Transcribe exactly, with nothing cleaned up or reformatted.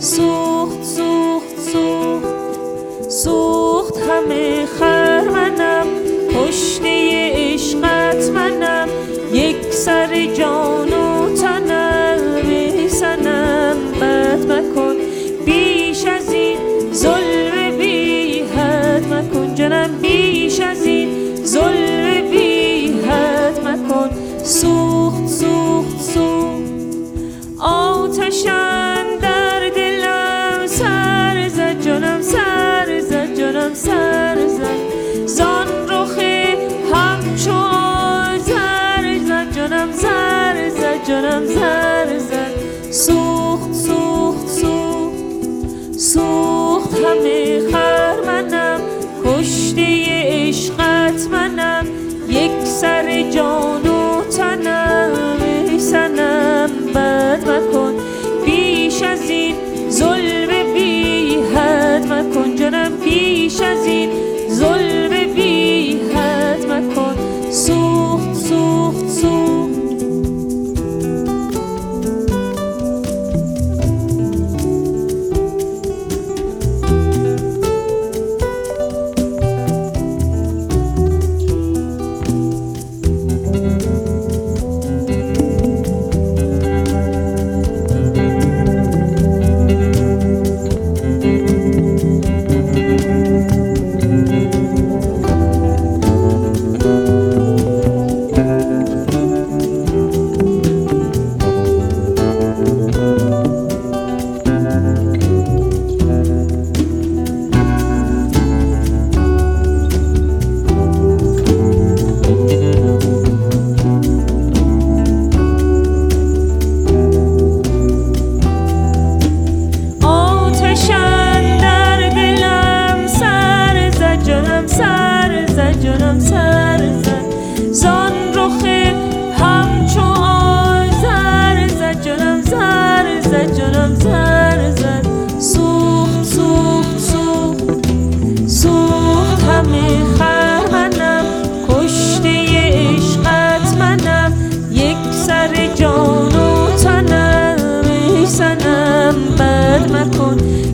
سوخت سوخت سوخت سوخت همه خرمنم، کشته عشقت منم، یک سر جان و تنم، ای صنم بد مکن بیش از این ظلم بی حد مکن، جانم بیش از این ظلم بی حد مکن. سوخت سوخت سوخت آتشم در دلم سر زد، جانم سر زد، جانم سر زد، زان رخ همچو آذر زد، جانم زر زد، جانم زر زد. سوخت سوخت سوخت سوخت همه خرمنم، کشته عشقت منم، یک سر جان و تنم، ای صنم بد مکن بیش از این ظلم بی حد مکن، جانم بیش از این ظلم بی حد مکن. سوخت سوخت سوخت جانم سر زد، زان رخ همچو آذر زد، جانم زر زد، جانم زر زد. سوخت سوخت سوخت سوخت همه خرمنم، کشته عشقت منم، یک سر جان و تنم، ای صنم بد مکن